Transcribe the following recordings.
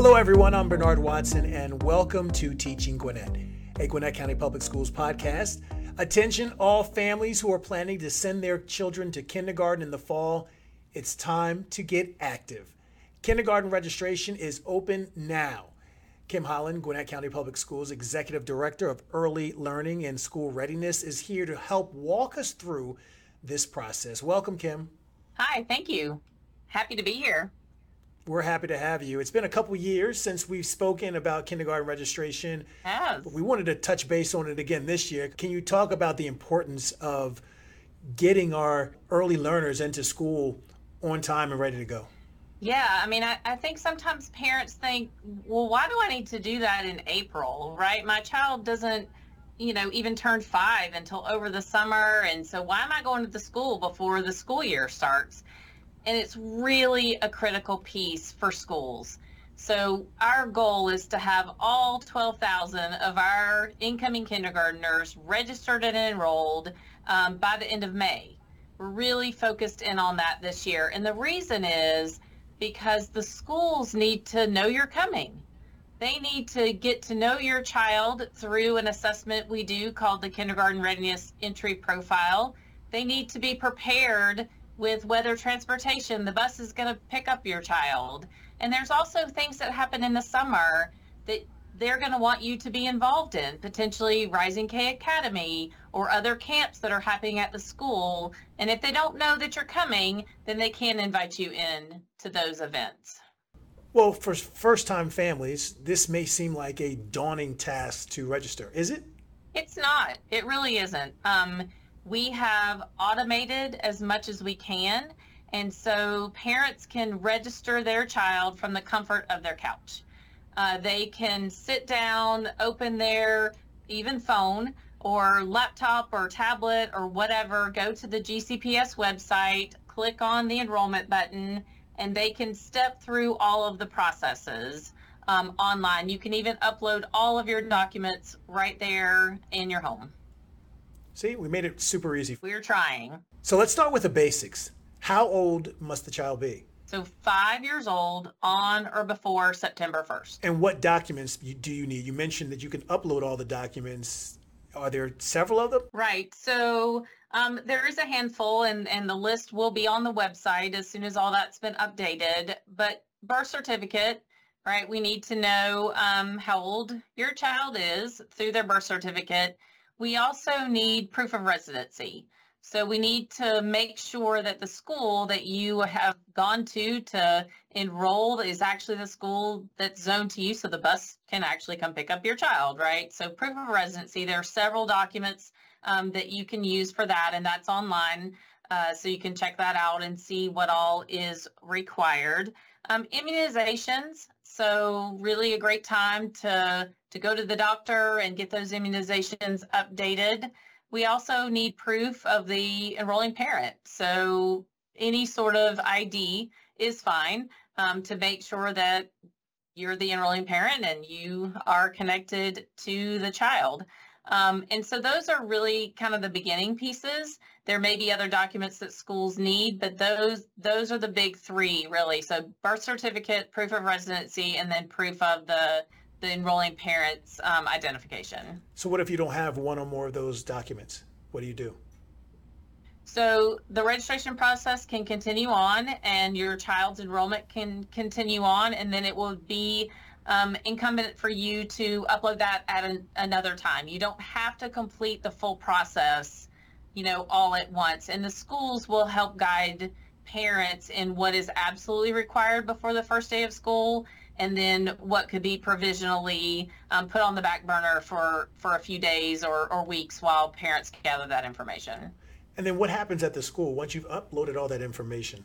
Hello, everyone. I'm Bernard Watson, and welcome to Teaching Gwinnett, a Gwinnett County Public Schools podcast. Attention, all families who are planning to send their children to kindergarten in the fall. It's time to get active. Kindergarten registration is open now. Kim Holland, Gwinnett County Public Schools Executive Director of Early Learning and School Readiness, is here to help walk us through this process. Welcome, Kim. Hi, thank you. Happy to be here. We're happy to have you. It's been a couple years since we've spoken about kindergarten registration. Yes. But we wanted to touch base on it again this year. Can you talk about the importance of getting our early learners into school on time and ready to go? Yeah, I think sometimes parents think, well, why do I need to do that in April, right? My child doesn't, even turn 5 until over the summer. And so why am I going to the school before the school year starts? And it's really a critical piece for schools. So our goal is to have all 12,000 of our incoming kindergartners registered and enrolled by the end of May. We're really focused in on that this year. And the reason is because the schools need to know you're coming. They need to get to know your child through an assessment we do called the Kindergarten Readiness Entry Profile. They need to be prepared with whether transportation, the bus is going to pick up your child. And there's also things that happen in the summer that they're going to want you to be involved in, potentially Rising K Academy or other camps that are happening at the school. And if they don't know that you're coming, then they can invite you in to those events. Well, for first-time families, this may seem like a daunting task to register. Is it? It's not. It really isn't. We have automated as much as we can, and so parents can register their child from the comfort of their couch. They can sit down, open their even phone or laptop or tablet or whatever, go to the GCPS website, click on the enrollment button, and they can step through all of the processes online. You can even upload all of your documents right there in your home. See, we made it super easy. We're trying. So let's start with the basics. How old must the child be? So 5 years old on or before September 1st. And what documents do you need? You mentioned that you can upload all the documents. Are there several of them? Right. So there is a handful, and the list will be on the website as soon as all that's been updated. But birth certificate, right? We need to know how old your child is through their birth certificate. We also need proof of residency. So we need to make sure that the school that you have gone to enroll is actually the school that's zoned to you, so the bus can actually come pick up your child, right? So proof of residency, there are several documents that you can use for that, and that's online. So you can check that out and see what all is required. Immunizations, so really a great time to go to the doctor and get those immunizations updated. We also need proof of the enrolling parent. So any sort of ID is fine to make sure that you're the enrolling parent and you are connected to the child. And so those are really kind of the beginning pieces. There may be other documents that schools need, but those are the big three, really. So birth certificate, proof of residency, and then proof of the enrolling parent's identification. So what if you don't have one or more of those documents? What do you do? So the registration process can continue on, and your child's enrollment can continue on, and then it will be incumbent for you to upload that at another time. You don't have to complete the full process, all at once. And the schools will help guide parents in what is absolutely required before the first day of school, and then what could be provisionally put on the back burner for a few days or weeks while parents gather that information. And then what happens at the school once you've uploaded all that information?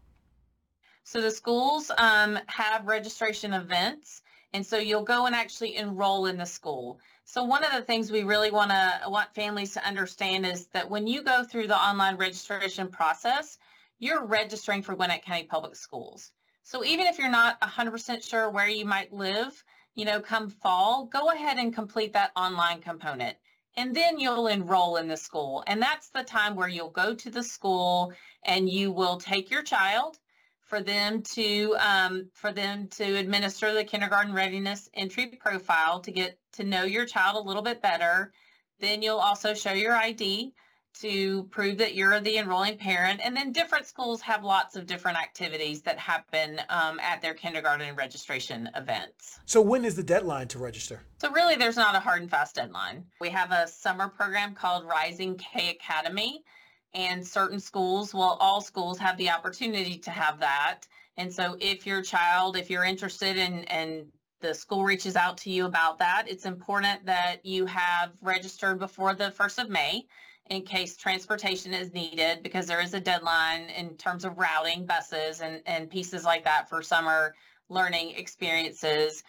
So the schools have registration events, and so you'll go and actually enroll in the school. So one of the things we really want families to understand is that when you go through the online registration process, you're registering for Gwinnett County Public Schools. So even if you're not 100% sure where you might live, come fall, go ahead and complete that online component. And then you'll enroll in the school. And that's the time where you'll go to the school and you will take your child for them to administer the kindergarten readiness entry profile to get to know your child a little bit better. Then you'll also show your ID to prove that you're the enrolling parent. And then different schools have lots of different activities that happen at their kindergarten registration events. So when is the deadline to register? So really, there's not a hard and fast deadline. We have a summer program called Rising K Academy, and certain schools, well, all schools have the opportunity to have that. And so if you're interested and the school reaches out to you about that, it's important that you have registered before the 1st of May in case transportation is needed, because there is a deadline in terms of routing buses and pieces like that for summer learning experiences.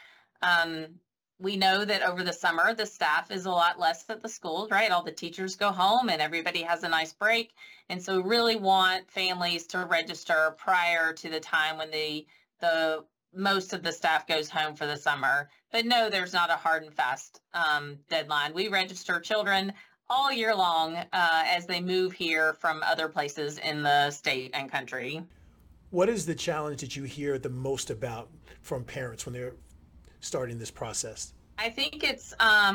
We know that over the summer, the staff is a lot less at the schools, right? All the teachers go home and everybody has a nice break. And so really want families to register prior to the time when the most of the staff goes home for the summer. But no, there's not a hard and fast deadline. We register children all year long as they move here from other places in the state and country. What is the challenge that you hear the most about from parents when they're starting this process? I think it's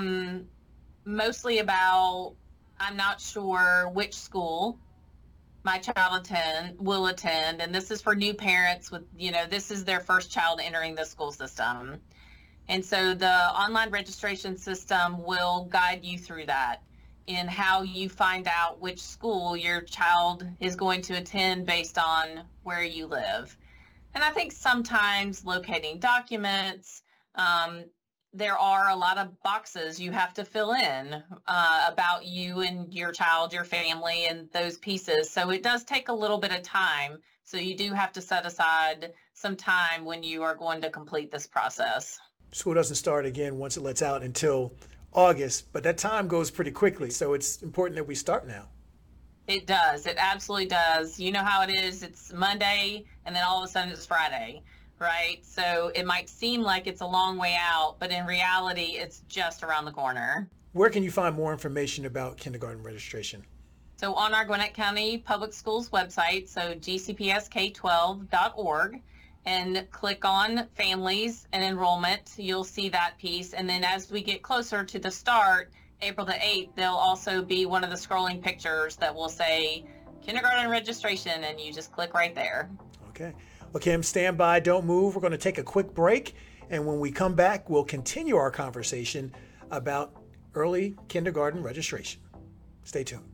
mostly about, I'm not sure which school my child will attend. And this is for new parents with, this is their first child entering the school system. And so the online registration system will guide you through that in how you find out which school your child is going to attend based on where you live. And I think sometimes locating documents, there are a lot of boxes you have to fill in about you and your child, your family, and those pieces. So it does take a little bit of time. So you do have to set aside some time when you are going to complete this process. School doesn't start again once it lets out until August, but that time goes pretty quickly. So it's important that we start now. It does. It absolutely does. You know how it is. It's Monday and then all of a sudden it's Friday, right? So it might seem like it's a long way out, but in reality, it's just around the corner. Where can you find more information about kindergarten registration? So on our Gwinnett County Public Schools website, so gcpsk12.org, and click on families and enrollment, you'll see that piece. And then as we get closer to the start, April the 8th, there'll also be one of the scrolling pictures that will say kindergarten registration, and you just click right there. Okay. Well, Kim, stand by, don't move. We're going to take a quick break. And when we come back, we'll continue our conversation about early kindergarten registration. Stay tuned.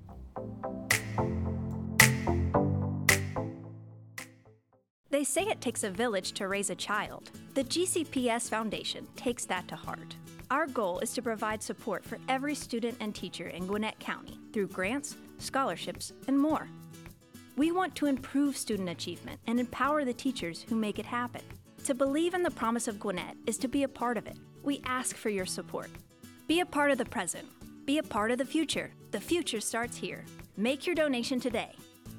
They say it takes a village to raise a child. The GCPS Foundation takes that to heart. Our goal is to provide support for every student and teacher in Gwinnett County through grants, scholarships, and more. We want to improve student achievement and empower the teachers who make it happen. To believe in the promise of Gwinnett is to be a part of it. We ask for your support. Be a part of the present. Be a part of the future. The future starts here. Make your donation today.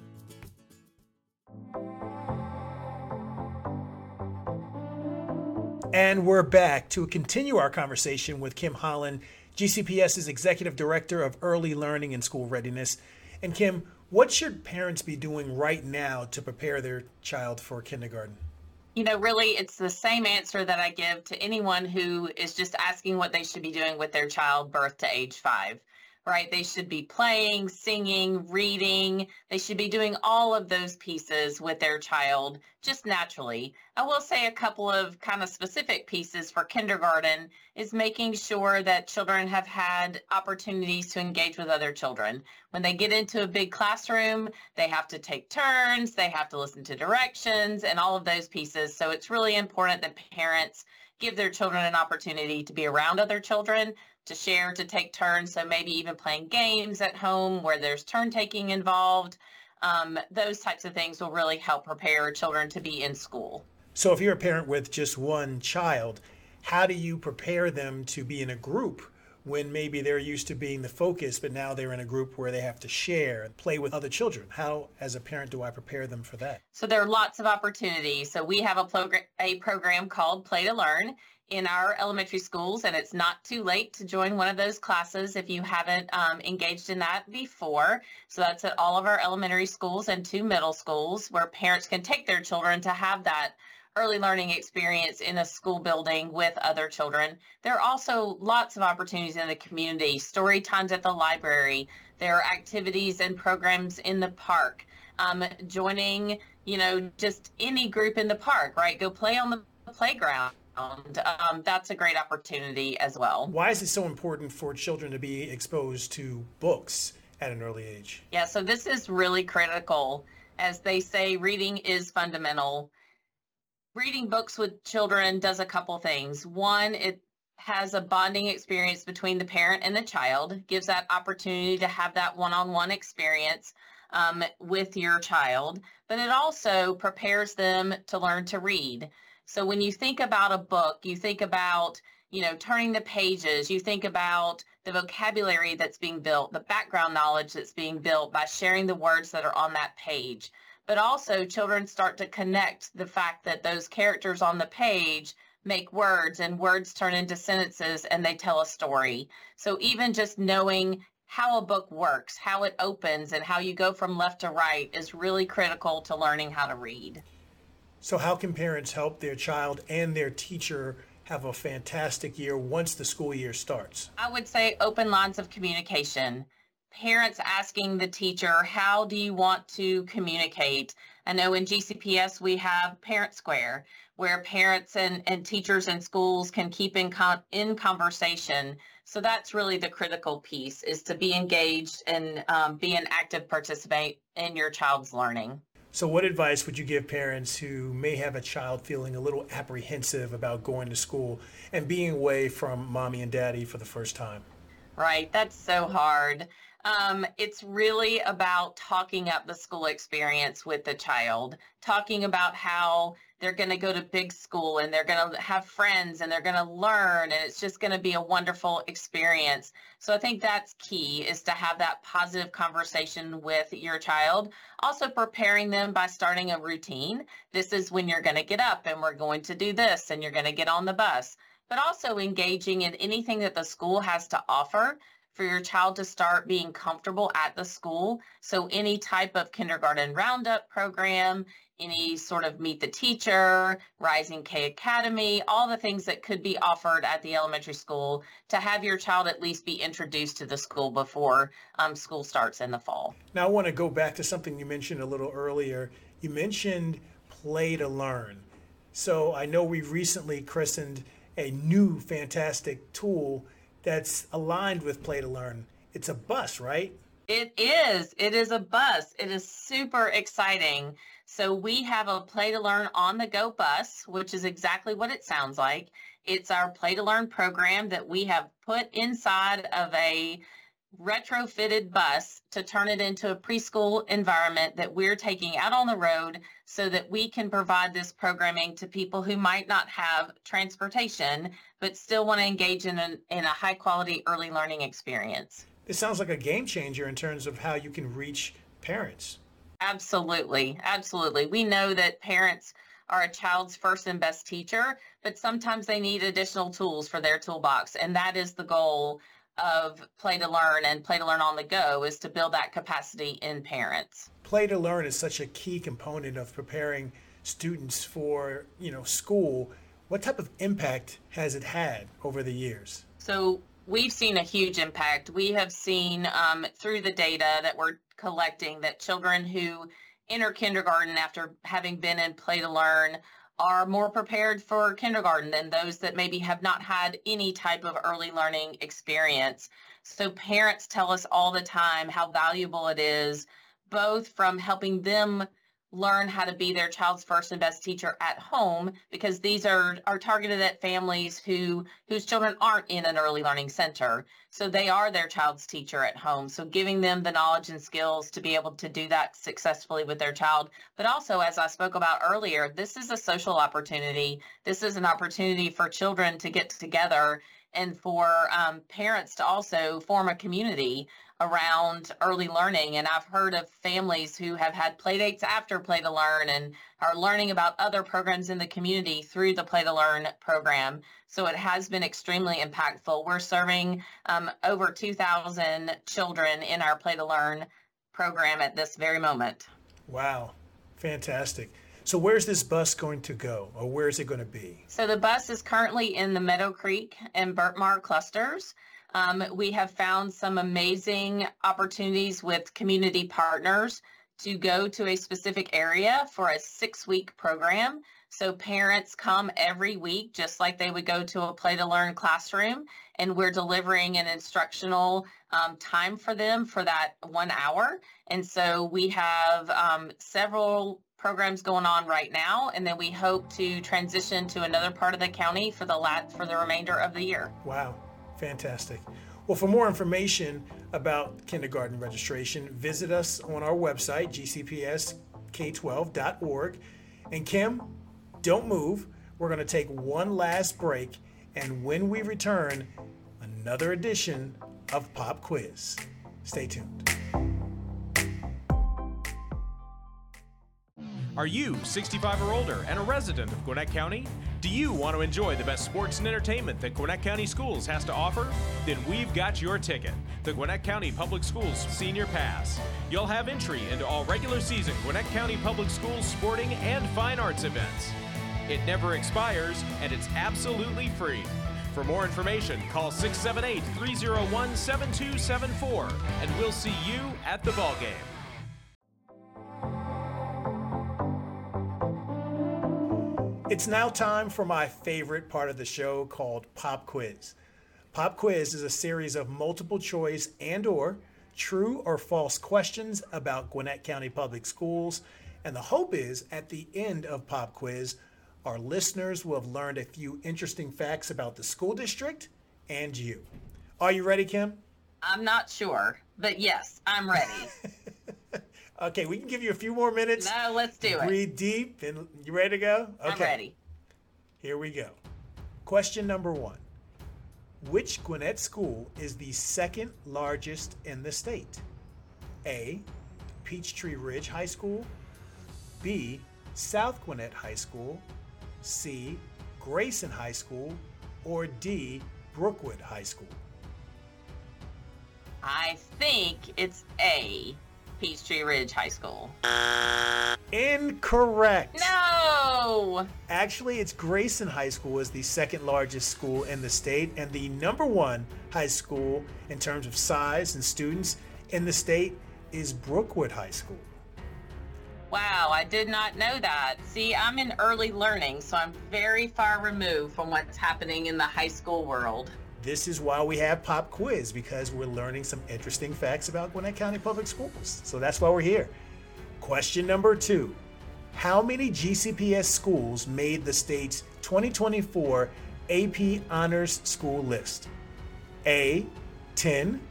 And we're back to continue our conversation with Kim Holland, GCPS's Executive Director of Early Learning and School Readiness. And Kim, what should parents be doing right now to prepare their child for kindergarten? Really, it's the same answer that I give to anyone who is just asking what they should be doing with their child birth to age 5. Right? They should be playing, singing, reading. They should be doing all of those pieces with their child just naturally. I will say a couple of kind of specific pieces for kindergarten is making sure that children have had opportunities to engage with other children. When they get into a big classroom, they have to take turns, they have to listen to directions and all of those pieces. So it's really important that parents give their children an opportunity to be around other children, to share, to take turns, so maybe even playing games at home where there's turn taking involved. Those types of things will really help prepare children to be in school. So if you're a parent with just one child, how do you prepare them to be in a group when maybe they're used to being the focus, but now they're in a group where they have to share and play with other children? How, as a parent, do I prepare them for that? So there are lots of opportunities. So we have a program called Play to Learn. in our elementary schools, and it's not too late to join one of those classes if you haven't engaged in that before. So that's at all of our elementary schools and 2 middle schools where parents can take their children to have that early learning experience in a school building with other children. There are also lots of opportunities in the community, story times at the library. There are activities and programs in the park. Joining, just any group in the park, right? Go play on the playground. That's a great opportunity as well. Why is it so important for children to be exposed to books at an early age? Yeah, so this is really critical. As they say, reading is fundamental. Reading books with children does a couple things. One, it has a bonding experience between the parent and the child, gives that opportunity to have that one-on-one experience with your child, but it also prepares them to learn to read. So when you think about a book, you think about, turning the pages, you think about the vocabulary that's being built, the background knowledge that's being built by sharing the words that are on that page. But also children start to connect the fact that those characters on the page make words and words turn into sentences and they tell a story. So even just knowing how a book works, how it opens, and how you go from left to right is really critical to learning how to read. So how can parents help their child and their teacher have a fantastic year once the school year starts? I would say open lines of communication. Parents asking the teacher, how do you want to communicate? I know in GCPS we have Parent Square, where parents and teachers and schools can keep in conversation. So that's really the critical piece, is to be engaged and be an active participant in your child's learning. So what advice would you give parents who may have a child feeling a little apprehensive about going to school and being away from mommy and daddy for the first time? Right, that's so hard. It's really about talking up the school experience with the child, talking about how they're going to go to big school and they're going to have friends and they're going to learn, and it's just going to be a wonderful experience. So I think that's key, is to have that positive conversation with your child. Also preparing them by starting a routine. This is when you're going to get up and we're going to do this and you're going to get on the bus. But also engaging in anything that the school has to offer for your child to start being comfortable at the school. So any type of kindergarten roundup program, any sort of Meet the Teacher, Rising K Academy, all the things that could be offered at the elementary school, to have your child at least be introduced to the school before school starts in the fall. Now I want to go back to something you mentioned a little earlier. You mentioned Play to Learn. So I know we recently christened a new fantastic tool that's aligned with Play to Learn. It's a bus, right? It is. It is a bus. It is super exciting. So we have a Play to Learn on the go bus, which is exactly what it sounds like. It's our Play to Learn program that we have put inside of a retrofitted bus to turn it into a preschool environment that we're taking out on the road so that we can provide this programming to people who might not have transportation but still want to engage in a high quality early learning experience. This sounds like a game changer in terms of how you can reach parents. Absolutely. Absolutely. We know that parents are a child's first and best teacher, but sometimes they need additional tools for their toolbox. And that is the goal of Play to Learn and Play to Learn on the go, is to build that capacity in parents. Play to Learn is such a key component of preparing students for, school. What type of impact has it had over the years? So we've seen a huge impact. We have seen through the data that we're collecting that children who enter kindergarten after having been in Play to Learn are more prepared for kindergarten than those that maybe have not had any type of early learning experience. So parents tell us all the time how valuable it is, both from helping them learn how to be their child's first and best teacher at home, because these are targeted at families whose children aren't in an early learning center. So they are their child's teacher at home. So giving them the knowledge and skills to be able to do that successfully with their child. But also, as I spoke about earlier, this is a social opportunity. This is an opportunity for children to get together and for parents to also form a community around early learning. And I've heard of families who have had play dates after Play to Learn and are learning about other programs in the community through the Play to Learn program. So it has been extremely impactful. We're serving over 2,000 children in our Play to Learn program at this very moment. Wow, fantastic. So where's this bus going to go, or where is it going to be? So the bus is currently in the Meadow Creek and Burtmar clusters. We have found some amazing opportunities with community partners to go to a specific area for a 6-week program. So parents come every week, just like they would go to a Play to Learn classroom, and we're delivering an instructional time for them for that 1 hour. And so we have several programs going on right now, and then we hope to transition to another part of the county for the remainder of the year. Wow, fantastic. Well, for more information about kindergarten registration, visit us on our website, gcpsk12.org. And Kim, don't move. We're going to take one last break, and when we return, another edition of Pop Quiz. Stay tuned. Are you 65 or older and a resident of Gwinnett County? Do you want to enjoy the best sports and entertainment that Gwinnett County Schools has to offer? Then we've got your ticket, the Gwinnett County Public Schools Senior Pass. You'll have entry into all regular season Gwinnett County Public Schools sporting and fine arts events. It never expires, and it's absolutely free. For more information, call 678-301-7274, and we'll see you at the ballgame. It's now time for my favorite part of the show called Pop Quiz. Pop Quiz is a series of multiple choice and/or true or false questions about Gwinnett County Public Schools. And the hope is at the end of Pop Quiz, our listeners will have learned a few interesting facts about the school district and you. Are you ready, Kim? I'm not sure, but yes, I'm ready. Okay, we can give you a few more minutes. No, let's do it. Breathe deep. And you ready to go? Okay. I'm ready. Here we go. Question number 1. Which Gwinnett school is the second largest in the state? A, Peachtree Ridge High School. B, South Gwinnett High School. C, Grayson High School. Or D, Brookwood High School. I think it's A, Peachtree Ridge High School. Incorrect. No! Actually, it's Grayson High School is the second largest school in the state, and the number 1 high school in terms of size and students in the state is Brookwood High School. Wow, I did not know that. See, I'm in early learning, so I'm very far removed from what's happening in the high school world. This is why we have Pop Quiz, because we're learning some interesting facts about Gwinnett County Public Schools. So that's why we're here. Question number 2. How many GCPS schools made the state's 2024 AP Honors School list? A, 10,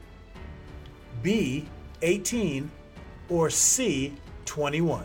B, 18, or C, 21?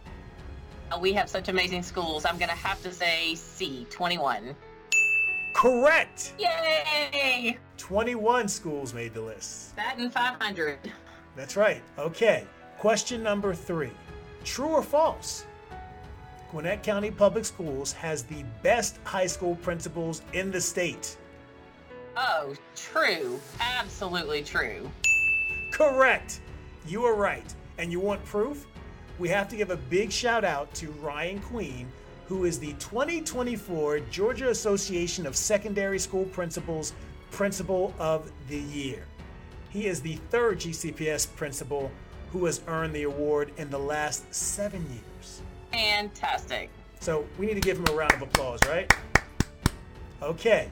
We have such amazing schools. I'm going to have to say C, 21. Correct! Yay! 21 schools made the list. That and 500. That's right. Okay. Question number 3. True or false? Gwinnett County Public Schools has the best high school principals in the state. Oh, true. Absolutely true. Correct. You are right. And you want proof? We have to give a big shout out to Ryan Queen, who is the 2024 Georgia Association of Secondary School Principals Principal of the Year. He is the 3rd GCPS principal who has earned the award in the last 7 years. Fantastic. So we need to give him a round of applause, right? Okay.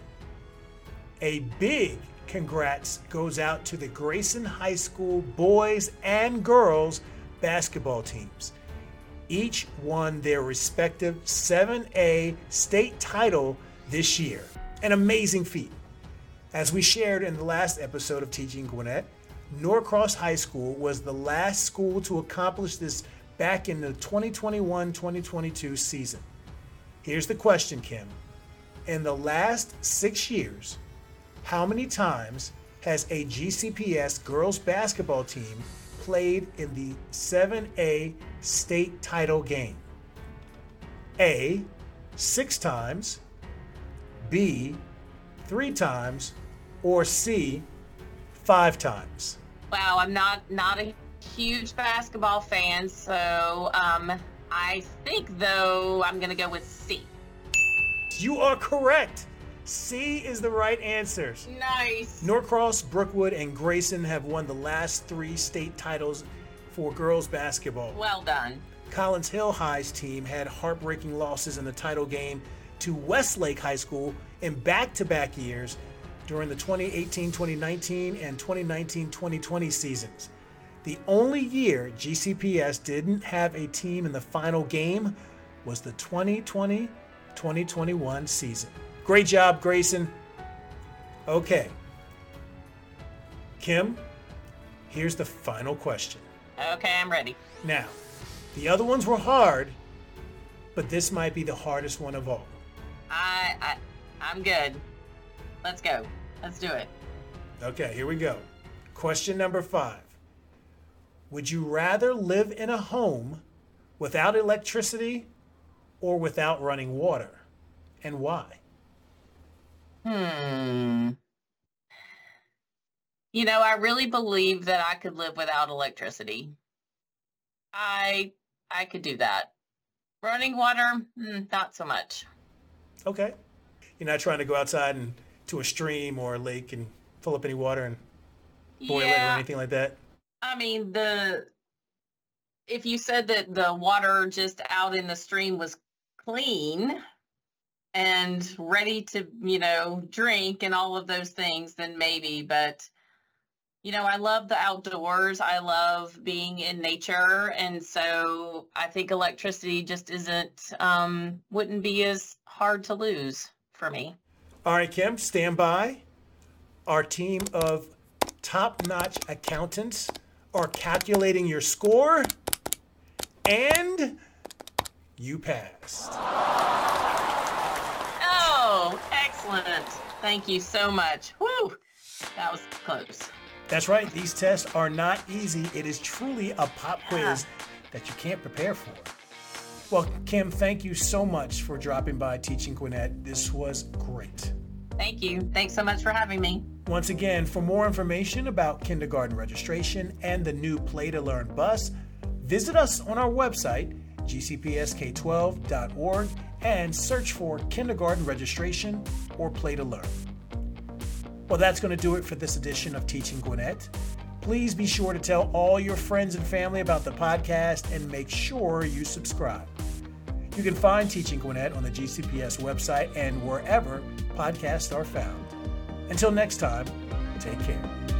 A big congrats goes out to the Grayson High School boys and girls basketball teams. Each won their respective 7A state title this year. An amazing feat. As we shared in the last episode of Teaching Gwinnett, Norcross High School was the last school to accomplish this back in the 2021-2022 season. Here's the question, Kim. In the last 6 years, How many times has a GCPS girls basketball team played in the 7A state title game? A, 6 times, B, 3 times, or C, 5 times? Wow, I'm not a huge basketball fan, so I think, though, I'm going to go with C. You are correct. C is the right answer. Nice. Norcross, Brookwood, and Grayson have won the last 3 state titles for girls basketball. Well done. Collins Hill High's team had heartbreaking losses in the title game to Westlake High School in back-to-back years during the 2018-2019 and 2019-2020 seasons. The only year GCPS didn't have a team in the final game was the 2020-2021 season. Great job, Grayson. Okay. Kim, here's the final question. Okay, I'm ready. Now, the other ones were hard, but this might be the hardest one of all. I'm good. Let's go. Let's do it. Okay, here we go. Question number 5. Would you rather live in a home without electricity or without running water? And why? You know, I really believe that I could live without electricity. I could do that. Running water, not so much. Okay. You're not trying to go outside and to a stream or a lake and fill up any water and boil it or anything like that? I mean, if you said that the water just out in the stream was clean and ready to, drink and all of those things, then maybe. But, I love the outdoors. I love being in nature. And so I think electricity just wouldn't be as hard to lose for me. All right, Kim, stand by. Our team of top-notch accountants are calculating your score, and you passed. Oh, excellent. Thank you so much. Whew, that was close. That's right. These tests are not easy. It is truly a pop quiz that you can't prepare for. Well, Kim, thank you so much for dropping by Teaching Gwinnett. This was great. Thank you. Thanks so much for having me. Once again, for more information about kindergarten registration and the new Play to Learn bus, visit us on our website, gcpsk12.org, and search for kindergarten registration or Play to Learn. Well, that's going to do it for this edition of Teaching Gwinnett. Please be sure to tell all your friends and family about the podcast and make sure you subscribe. You can find Teaching Gwinnett on the GCPS website and wherever podcasts are found. Until next time, take care.